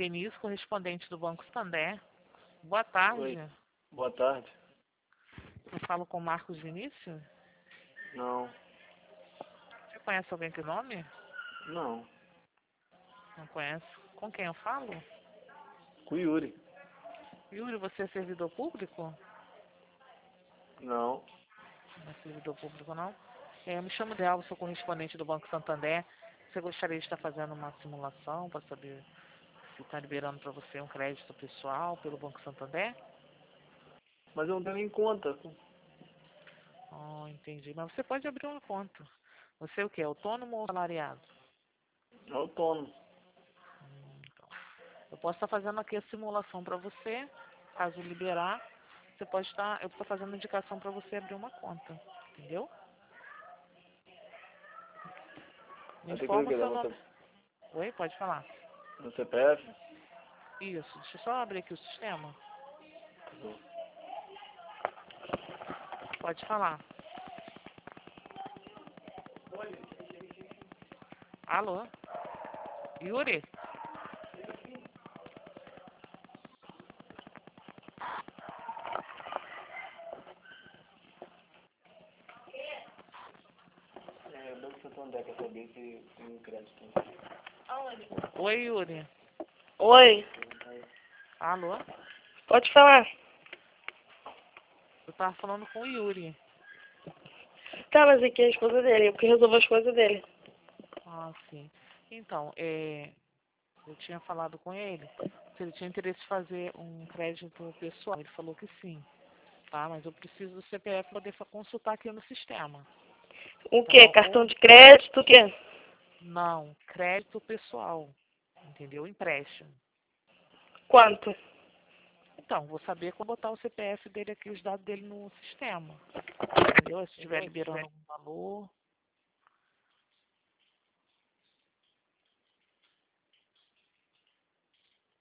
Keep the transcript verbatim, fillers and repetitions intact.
Denise, correspondente do Banco Santander. Boa tarde. Oi. Boa tarde. Eu falo com Marcos Vinícius? Não. Você conhece alguém com nome? Não. Não conhece. Com quem eu falo? Com o Yuri. Yuri, você é servidor público? Não. Não é servidor público, não? É, eu me chamo Delva, sou correspondente do Banco Santander. Você gostaria de estar fazendo uma simulação para saber se está liberando para você um crédito pessoal pelo Banco Santander? Mas eu não tenho nem conta. Oh, entendi. Mas você pode abrir uma conta. Você é o quê? Autônomo ou salariado? Autônomo. Hum, então. Eu posso estar fazendo aqui a simulação para você. Caso liberar, você pode estar. Eu estou fazendo indicação para você abrir uma conta. Entendeu? Me Vai ter coisa informa que o dá seu no, nome. C... Oi, pode falar. no C P F? Isso, deixa eu só abrir aqui o sistema. Pode falar. Alô? Yuri? É, o Banco Santander quer saber se tem um crédito. Oi, Yuri. Oi, Alô? pode falar. Eu tava falando com o Yuri. Tá, mas aqui é a esposa dele, eu que resolvo as coisas dele. Ah, sim. Então, é, eu tinha falado com ele se ele tinha interesse em fazer um crédito pessoal. Ele falou que sim, tá? Mas eu preciso do C P F para poder fa- consultar aqui no sistema. O Tá quê? bom? Cartão Ou de crédito, o quê? não, crédito pessoal. Entendeu? Empréstimo. Quanto? Então, vou saber como botar o C P F dele aqui, os dados dele no sistema. Entendeu? Se estiver liberando algum valor.